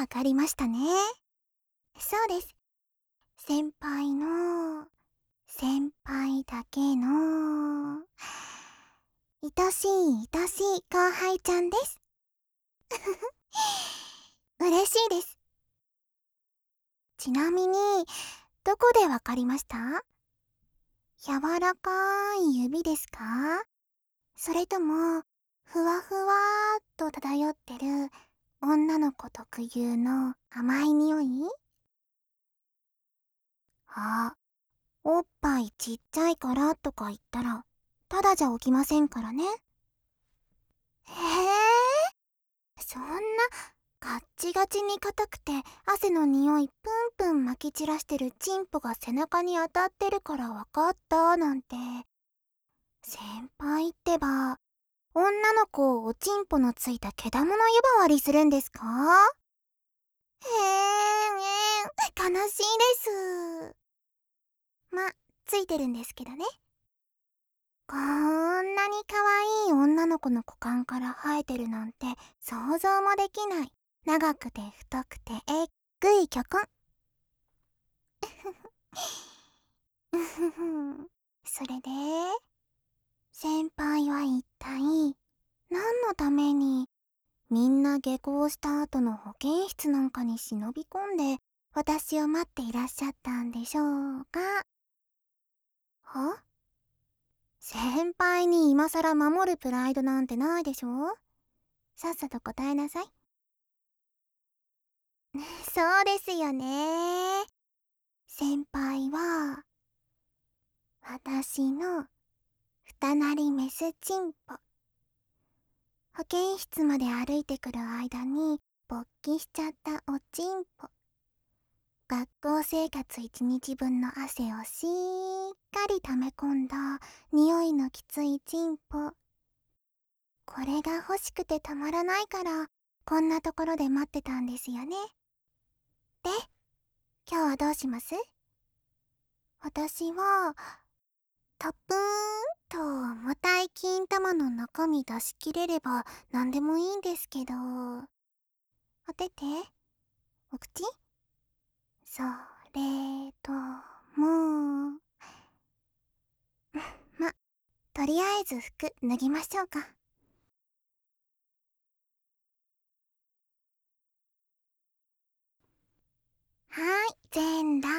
わかりましたね。そうです。先輩の、先輩だけの、愛しい愛しい後輩ちゃんです。嬉しいです。ちなみに、どこでわかりました？柔らかい指ですか？それとも、ふわふわーっと漂ってる女の子特有の甘い匂い？あ、おっぱいちっちゃいからとか言ったら、ただじゃ起きませんからね。そんな、ガッチガチに硬くて汗の匂いプンプン撒き散らしてるチンポが背中に当たってるからわかったなんて。先輩ってば、女の子をおちんぽのついた毛玉の湯葉割りするんですか？悲しいです。ま、ついてるんですけどね。こんなに可愛い女の子の股間から生えてるなんて想像もできない。長くて太くてえっぐい巨根。それで、先輩は一体何のためにみんな下校した後の保健室なんかに忍び込んで私を待っていらっしゃったんでしょうか？は？先輩に今さら守るプライドなんてないでしょ？さっさと答えなさい。そうですよね。先輩は私の二なりメスチンポ。保健室まで歩いてくる間に勃起しちゃったおちんぽ。学校生活一日分の汗をしっかり溜め込んだ匂いのきついチンポ。これが欲しくてたまらないからこんなところで待ってたんですよね。で、今日はどうします？私はたっぷーんと重たい金玉の中身出し切れれば何でもいいんですけど。おてて？お口？それとも、ま、とりあえず服脱ぎましょうか。はーい、全裸。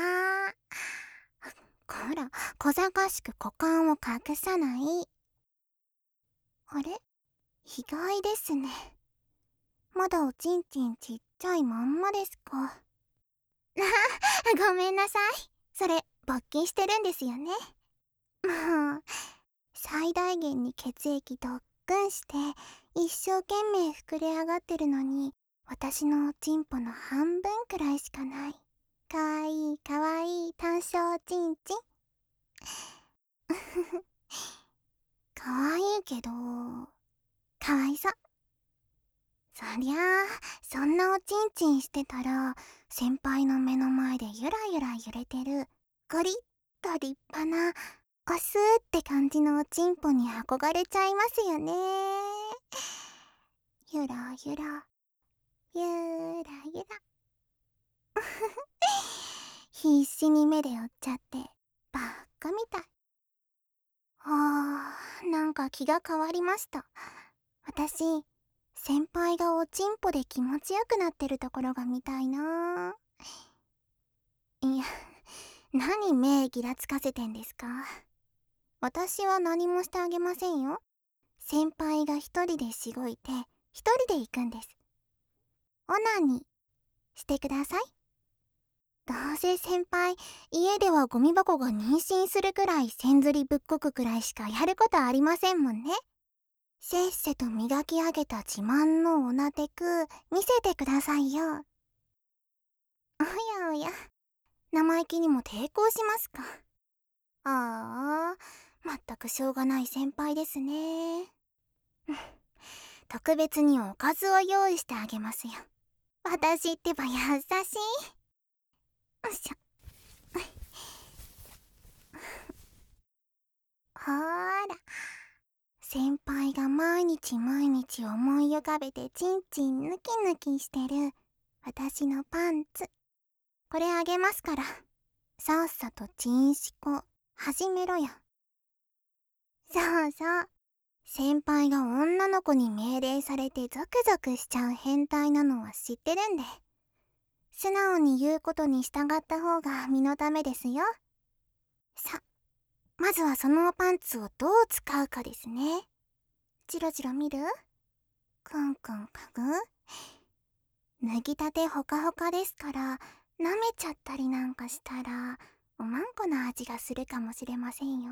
こら、小賢しく股間を隠さない。あれ？意外ですね。まだおちんちんちっちゃいまんまですか。ごめんなさい。それ、勃起してるんですよね。もう、最大限に血液特訓して、一生懸命膨れ上がってるのに、私のおちんぽの半分くらいしかない。かわいいかわいい単小ちんちん。かわいいけど、かわいそう。そりゃあ、そんなおちんちんしてたら、先輩の目の前でゆらゆら揺れてる、ゴリッと立派な、オスって感じのおちんぽに憧れちゃいますよね。ゆらゆら、ゆらゆら。必死に目で追っちゃって、ばっかみたい。なんか気が変わりました。私、先輩がおちんぽで気持ちよくなってるところが見たいな。いや、何目ギラつかせてんですか？私は何もしてあげませんよ。先輩が一人でしごいて、一人で行くんです。オナニーしてください。どうせ先輩、家ではゴミ箱が妊娠するくらい千釣りぶっこくくらいしかやることありませんもんね。せっせと磨き上げた自慢のオナテク、見せてくださいよ。おやおや、生意気にも抵抗しますか。ああ、まったくしょうがない先輩ですね。特別におかずを用意してあげますよ。私ってば優しい。よいしょ。ほーら。先輩が毎日毎日思い浮かべてチンチンヌキヌキしてる私のパンツ。これあげますから。さっさとチンシコ、始めろや。そうそう。先輩が女の子に命令されてゾクゾクしちゃう変態なのは知ってるんで。素直に言うことに従った方が身のためですよ。さ、まずはそのパンツをどう使うかですね。チロチロ見る？くんくんかぐ？脱ぎたてほかほかですから、舐めちゃったりなんかしたら、おまんこの味がするかもしれませんよ。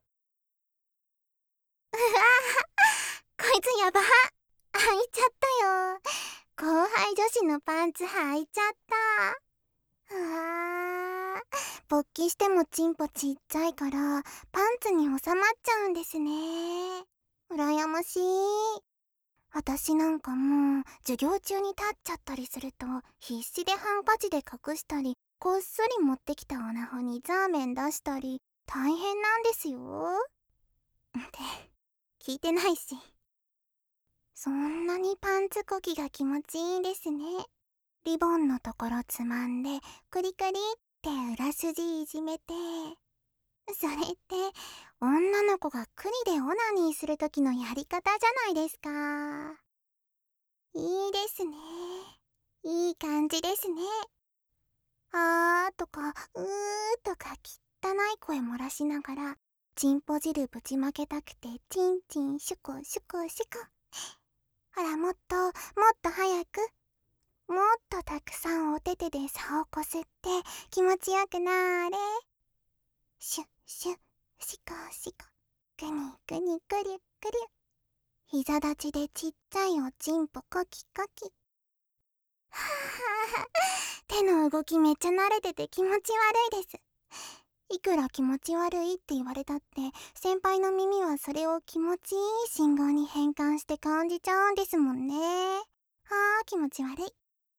うわこいつやば。履いちゃったよ。後輩女子のパンツ履いちゃった。うわ勃起してもチンポちっちゃいからパンツに収まっちゃうんですね。羨ましい。私なんかもう授業中に立っちゃったりすると必死でハンカチで隠したり、こっそり持ってきたオナホにザーメン出したり大変なんですよ。って聞いてないし。そんなにパンツこきが気持ちいいですね。リボンのところつまんでクリクリって裏筋いじめて、それって女の子がクリでオナニーする時のやり方じゃないですか。いいですね。いい感じですね。あーとかうーとか汚い声漏らしながらチンポ汁ぶちまけたくてチンチンシュコシュコシュコ。ほらもっともっと早く、もっとたくさんお手手で竿をこすって気持ちよくなーれ。シュッシュッシコシコ、グニグニグリュグリュ。膝立ちでちっちゃいおちんぽコキコキ。はぁはぁ、手の動きめっちゃ慣れてて気持ち悪いです。いくら気持ち悪いって言われたって先輩の耳はそれを気持ちいい信号に変換して感じちゃうんですもんね。気持ち悪い。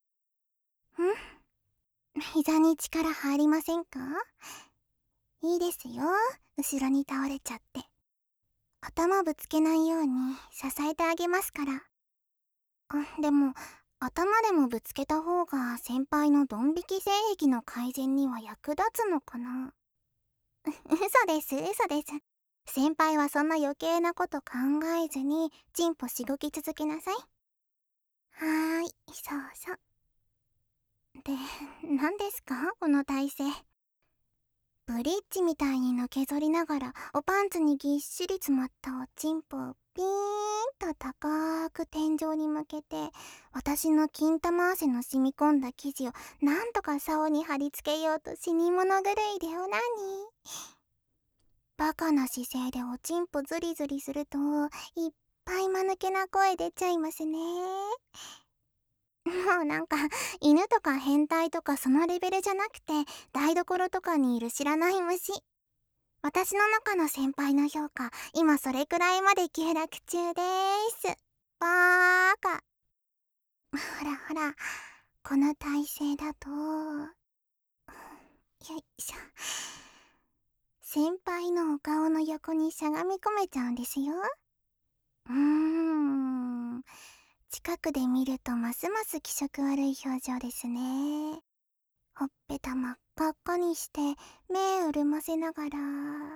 膝に力入りませんか？いいですよ、後ろに倒れちゃって。頭ぶつけないように支えてあげますから。でも頭でもぶつけた方が先輩のドン引き性癖の改善には役立つのかな？嘘です嘘です。先輩はそんな余計なこと考えずにチンポしごき続けなさい。はーい、そうそう。で、何ですかこの体勢。ブリッジみたいにのけぞりながらおパンツにぎっしり詰まったおちんぽをピーンと高く天井に向けて、私の金玉汗の染み込んだ生地をなんとか竿に貼り付けようと死に物狂いでおなに。バカな姿勢でおちんぽズリズリするといっぱい間抜けな声出ちゃいますね。もうなんか犬とか変態とかそのレベルじゃなくて台所とかにいる知らない虫。私の中の先輩の評価今それくらいまで急落中でーす。バーカ。ほらほら、この体勢だとよいしょ、先輩のお顔の横にしゃがみ込めちゃうんですよ。近くで見るとますます気色悪い表情ですね。ほっぺた真っ赤っかにして目潤ませながら、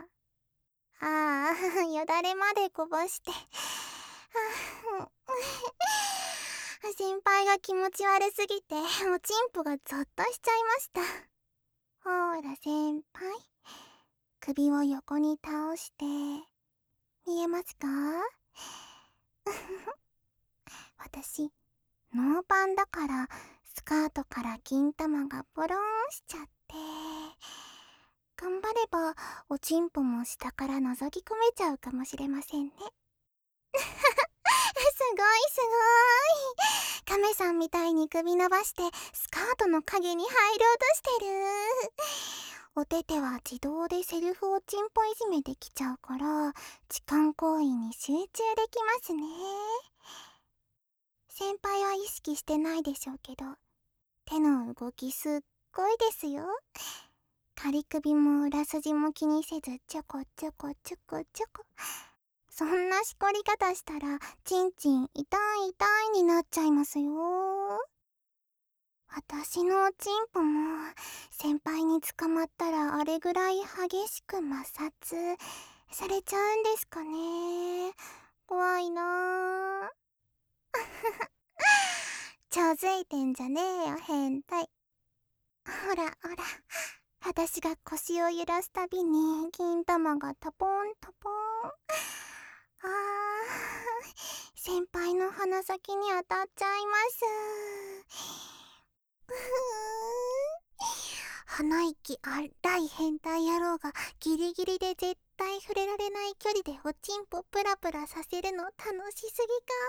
よだれまでこぼして先輩が気持ち悪すぎておちんぽがゾッとしちゃいました。ほら先輩、首を横に倒して見えますか？私ノーパンだからスカートから金玉がポロンしちゃって、頑張ればおちんぽも下から覗き込めちゃうかもしれませんね。すごいすごい、カメさんみたいに首伸ばしてスカートの影に入ろうとしてる。お手手は自動でセルフおちんぽいじめできちゃうから痴漢行為に集中できますね。先輩は意識してないでしょうけど手の動きすっごいですよ。仮首も裏筋も気にせずちょこちょこちょこちょこ。そんなしこり方したらチンチン痛い痛いになっちゃいますよ。 私のおちんぽも先輩に捕まったらあれぐらい激しく摩擦されちゃうんですかね。怖いなぁ。ちょづいてんじゃねえよ変態。ほらほら、私が腰を揺らすたびに金玉がトポントポン。あー、先輩の鼻先に当たっちゃいます。う鼻息荒い変態野郎がギリギリで絶対触れられない距離でおちんぽプラプラさせるの楽しす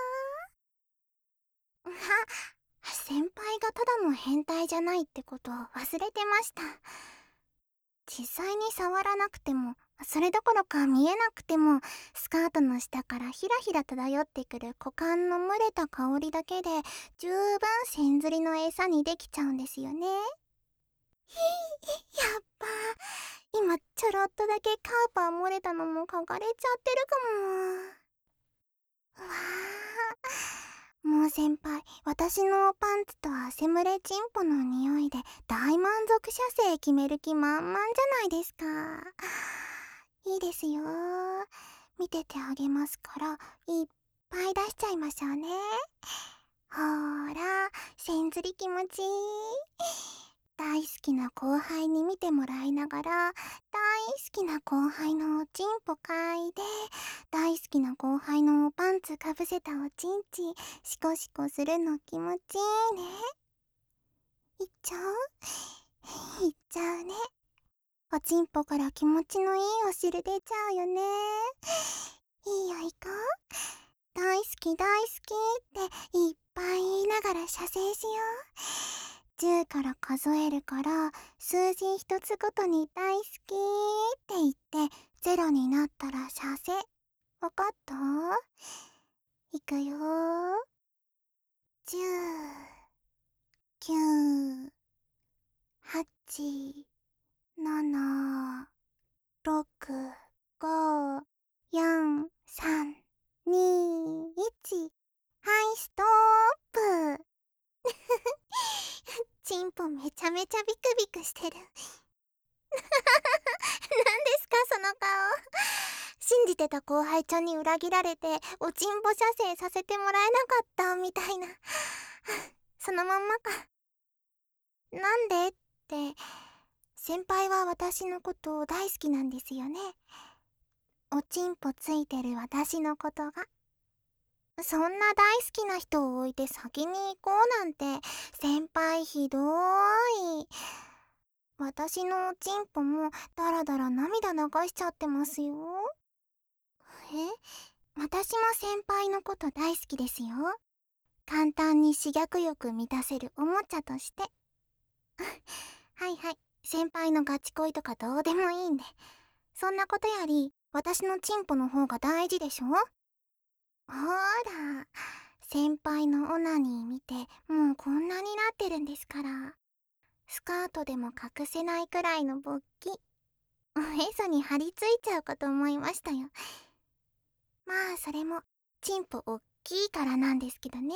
ぎか。先輩がただの変態じゃないってことを忘れてました。実際に触らなくても、それどころか見えなくても、スカートの下からひらひら漂ってくる股間の蒸れた香りだけで十分線ずりの餌にできちゃうんですよね。やっぱ今ちょろっとだけカウパー漏れたのも嗅がれちゃってるかも。うわー、もう先輩、私のパンツと汗蒸れチンポの匂いで大満足射精決める気満々じゃないですか。いいですよ、見ててあげますから、いっぱい出しちゃいましょうね。ほーら、せんずり気持ちいい。大好きな後輩に見てもらいながら、大好きな後輩のおちんぽ嗅いで、大好きな後輩のパンツかぶせたおちんちシコシコするの気持ちいいね。いっちゃう、いっちゃうね。おちんぽから気持ちのいいお汁出ちゃうよね。いいよ、行こう。大好き大好きっていっぱい言いながら射精しよう。10から数えるから、数字一つごとに大好きって言って0になったら射精。わかった？いくよー。10、9、8、7、6、5、4、3、2、1。はい、ストップ。チンポめちゃめちゃビクビクしてる。何ですかその顔。信じてた後輩ちゃんに裏切られておちんぽ射精させてもらえなかったみたいな。そのまんまか。なんでって、先輩は私のこと大好きなんですよね。おちんぽついてる私のことが。そんな大好きな人を置いて先に行こうなんて、先輩ひどーい。私のおちんぽもだらだら涙流しちゃってますよ。私も先輩のこと大好きですよ。簡単に刺激欲満たせるおもちゃとして。はいはい、先輩のガチ恋とかどうでもいいんで。そんなことより私のチンポの方が大事でしょ。ほーら、先輩のオナニー見てもうこんなになってるんですから。スカートでも隠せないくらいの勃起、おへそに張り付いちゃうかと思いましたよ。まあそれもチンポおっきいからなんですけどね。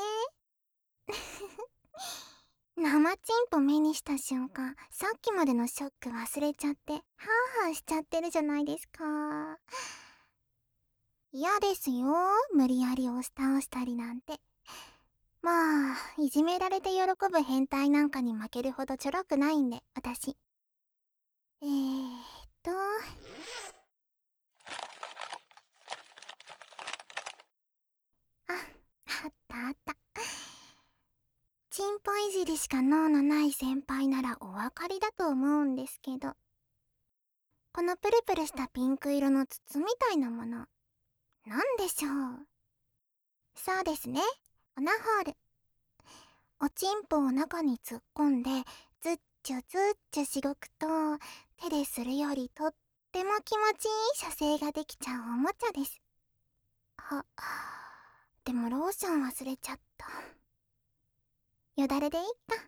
生チンポ目にした瞬間、さっきまでのショック忘れちゃってハーハーしちゃってるじゃないですか。嫌ですよ、無理やり押し倒したりなんて。まあいじめられて喜ぶ変態なんかに負けるほどちょろくないんで私。とあったあった。チンポいじりしか脳のない先輩ならお分かりだと思うんですけど、このプルプルしたピンク色の筒みたいなもの、なんでしょう。そうですね、オナホール。おちんぽを中に突っ込んでズッチュズッチュしごくと、手でするよりとっても気持ちいい射精ができちゃうおもちゃです。でもローション忘れちゃった。よだれでいいか。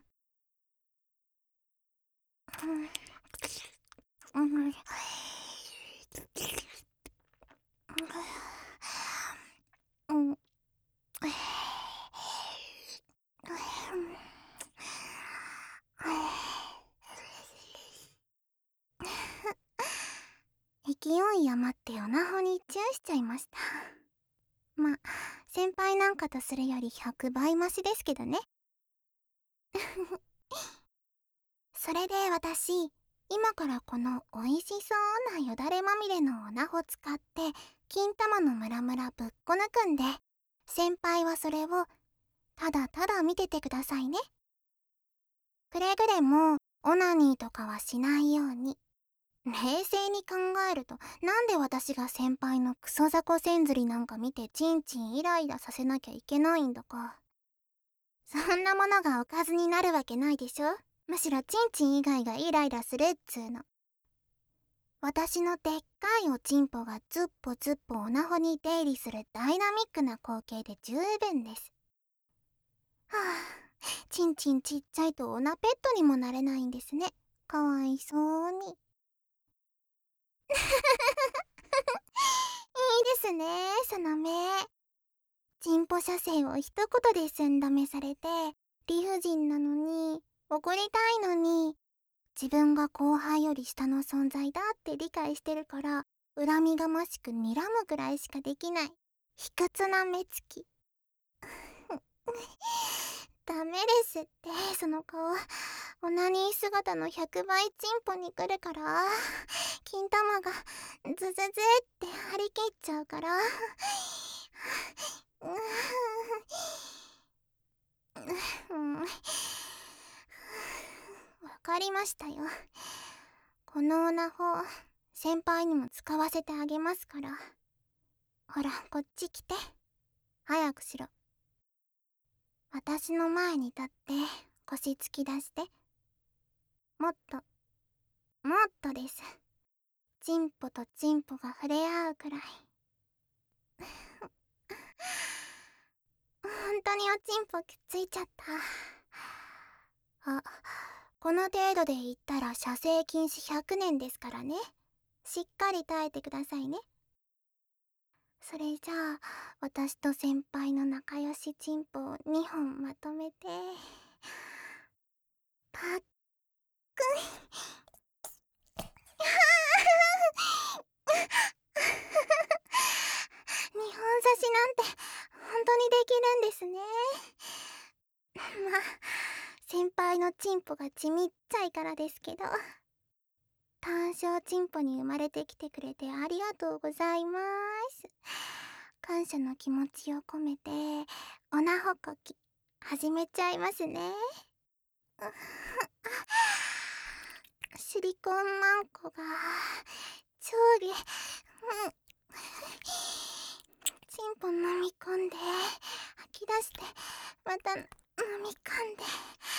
うん、うん、うん、 勢い余ってオナホにチューしちゃいました。ま、先輩なんかとするより100倍マシですけどね。それで私、今からこの美味しそうなよだれまみれのオナホ使って金玉のムラムラぶっこ抜くんで、先輩はそれをただただ見ててくださいね。くれぐれもオナニーとかはしないように。冷静に考えると、なんで私が先輩のクソ雑魚せんずりなんか見てチンチンイライラさせなきゃいけないんだか。そんなものがおかずになるわけないでしょ。むしろチンチン以外がイライラするっつーの。私のでっかいおちんぽがズッポズッポオナホに出入りするダイナミックな光景で十分です。はあ、チンチンちっちゃいとオナペットにもなれないんですね。かわいそうに。いいですね、その目。チンポ射精を一言で寸止めされて、理不尽なのに、怒りたいのに、自分が後輩より下の存在だって理解してるから、恨みがましく睨むくらいしかできない。卑屈な目つき。ダメですって、その顔。オナニー姿の100倍チンポに来るから、金玉がズズズって張り切っちゃうから。わかりましたよ。このオナホ、先輩にも使わせてあげますから。ほら、こっち来て。早くしろ。私の前に立って腰突き出して。もっと、もっとです。チンポとチンポが触れ合うくらい。本当におちんぽくっついちゃった。あ、この程度で言ったら射精禁止100年ですからね。しっかり耐えてくださいね。それじゃあ、私と先輩の仲良しチンポを2本まとめて、パックン。2本差しなんて本当にできるんですね。まあ、先輩のチンポがちみっちゃいからですけど。単小チンポに生まれてきてくれてありがとうございます。感謝の気持ちを込めて、オナホコキ、始めちゃいますね。シリコンマンコが、上下、チンポ飲み込んで、吐き出して、また飲み込んで。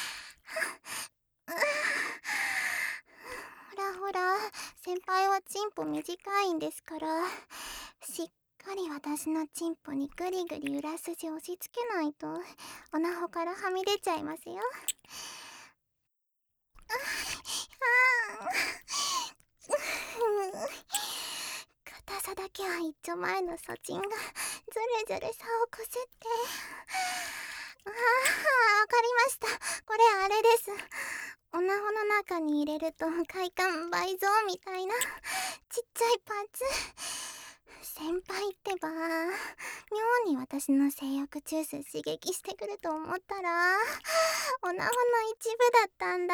ほらほら、先輩はチンポ短いんですから、しっかり私のチンポにグリグリ裏筋押し付けないと、オナホからはみ出ちゃいますよ。硬さだけは一丁前のソチンがずるずる差をこすって。わかりました。これあれです。オナホの中に入れると快感倍増みたいなちっちゃいパーツ。先輩ってば、妙に私の性欲中枢刺激してくると思ったら、オナホの一部だったんだ。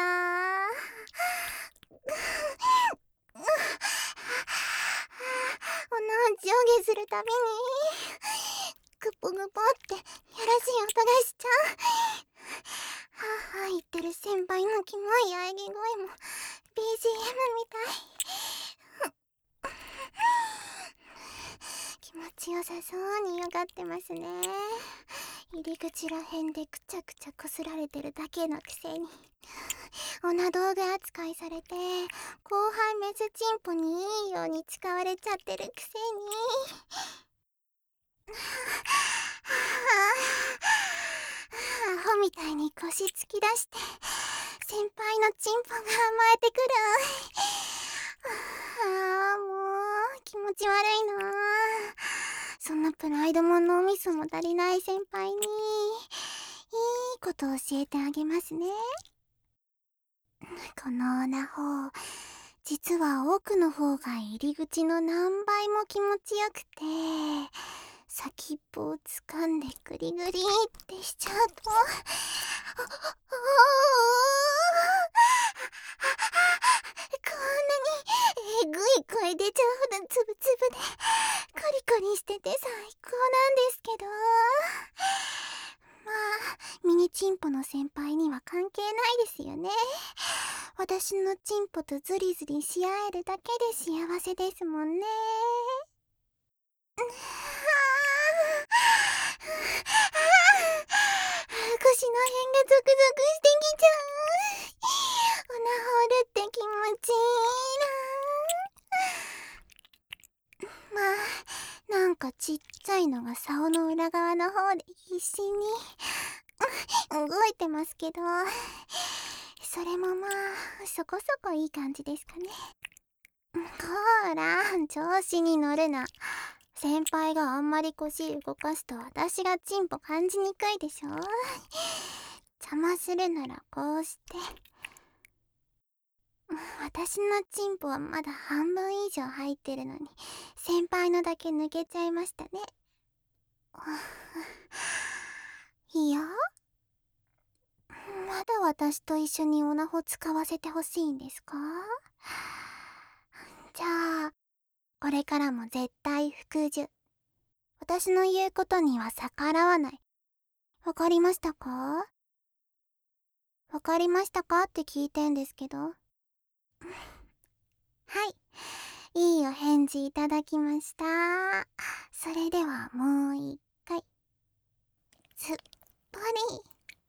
オナホ上下するたびに、グポグポってやらしい音がしちゃう。はぁはぁ言ってる先輩のキモい喘ぎ声も BGM みたい。気持ちよさそうによがってますね。入り口らへんでくちゃくちゃこすられてるだけのくせに、オナ道具扱いされて後輩メスチンポにいいように使われちゃってるくせに。アホみたいに腰突き出して先輩のチンポが甘えてくる。もう気持ち悪いな。そんなプライドも脳みそも足りない先輩にいいこと教えてあげますね。このオナホ、 実は奥の方が入り口の何倍も気持ちよくて、先っぽを掴んでグリグリってしちゃうと、こんなにえぐい声出ちゃうほどつぶつぶでコリコリしてて最高なんですけど、まあミニチンポの先輩には関係ないですよね。私のチンポとズリズリし合えるだけで幸せですもんね。腰の辺がゾクゾクしてきちゃう。オナホールって気持ちいいな。まあなんかちっちゃいのが竿の裏側の方で必死に動いてますけど、それもまあそこそこいい感じですかね。こーら、調子に乗るな。先輩があんまり腰動かすと私がチンポ感じにくいでしょ。邪魔するならこうして。私のチンポはまだ半分以上入ってるのに、先輩のだけ抜けちゃいましたね。いや、まだ私と一緒にオナホ使わせてほしいんですか？じゃあこれからも絶対服従。私の言うことには逆らわない。わかりましたか？わかりましたかって聞いてんですけど。はい、いいお返事いただきました。それではもう一回。すっぽり。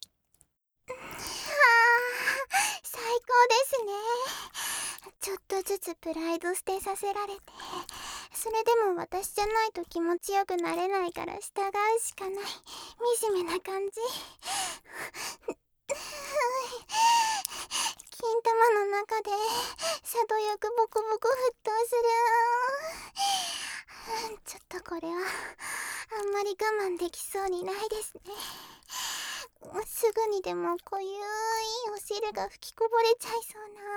最高ですね。ちょっとずつプライド捨てさせられて、それでも私じゃないと気持ちよくなれないから従うしかない惨めな感じ。金玉の中でさどよくボコボコ沸騰する。ちょっとこれはあんまり我慢できそうにないですね。すぐにでも濃ゆいお汁が吹きこぼれちゃいそうな。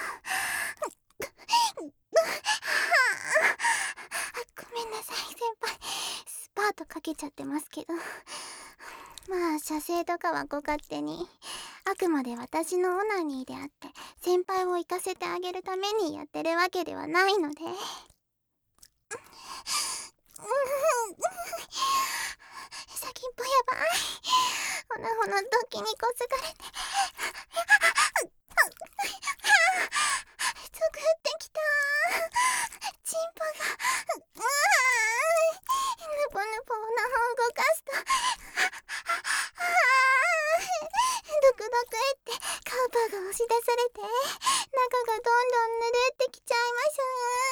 ごめんなさい先輩、スパートかけちゃってますけど。まあ射精とかはご勝手に。あくまで私のオナニーであって、先輩を行かせてあげるためにやってるわけではないので。先っぽやばい。オナホの時にこすがれてゾクってきた。チンポがぬぽぬぽオナホを動かすとドクドクってカウパーが押し出されて、中がどんどんぬるってきちゃいます。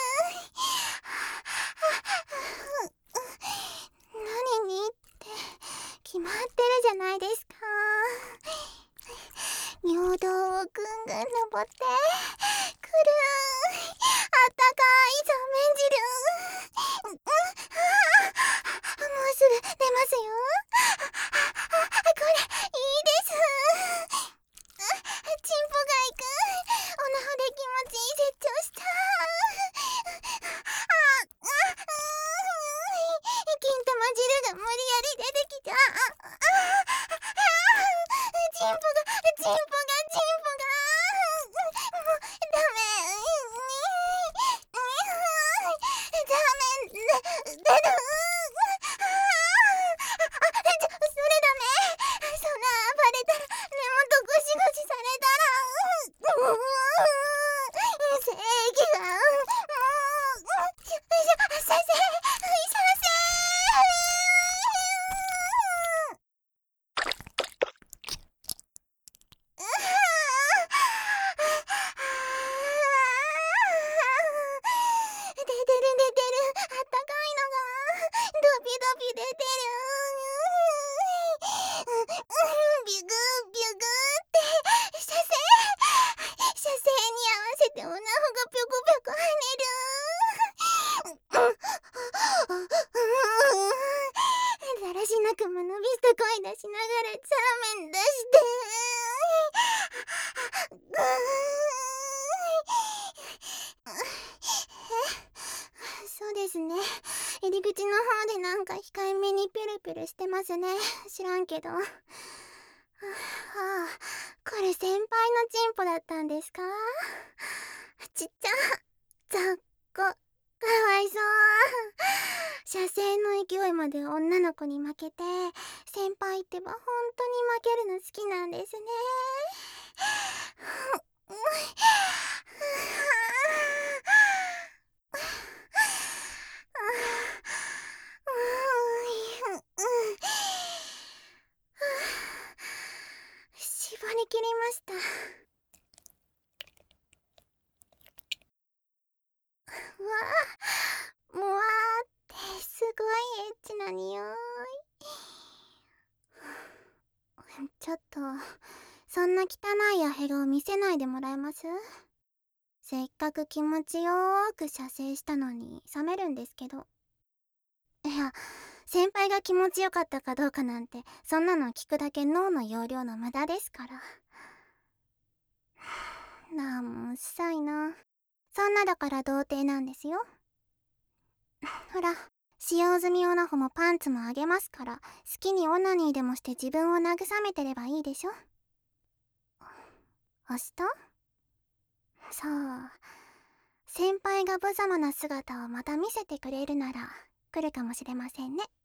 何にって決まってるじゃないですか。尿道をぐんぐん登ってくる。あったかいそうめん汁。もうすぐ出ますよ。これいいです。チンポがいく。オナホで気持ちいい絶頂した。金玉汁が無理やり出てきた。チンポがチンポがチンポがもうダメ。ダメ出る。それダメ。そんなバレたら根元ゴシゴシされたら正義が先生プルしてますね。知らんけど。はあ、これ先輩のチンポだったんですか？ちっちゃ、雑魚、かわいそう。射精の勢いまで女の子に負けて、先輩ってば本当に負けるの好きなんですね。絞り切りました。うわあ、もわーってすごいエッチな匂い。ちょっとそんな汚いアヘロを見せないでもらえます？せっかく気持ちよーく射精したのに冷めるんですけど。いや、先輩が気持ちよかったかどうかなんて、そんなの聞くだけ脳の容量の無駄ですから。なんもうっさいな。そんなだから童貞なんですよ。ほら、使用済みオナホもパンツもあげますから、好きにオナニーでもして自分を慰めてればいいでしょ。明日？そう。先輩が無様な姿をまた見せてくれるなら来るかもしれませんね。